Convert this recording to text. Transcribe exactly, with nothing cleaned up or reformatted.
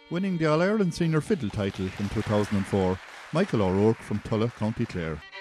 Winning the All-Ireland Senior Fiddle title in two thousand four, Michael O'Rourke from Tulla, County Clare.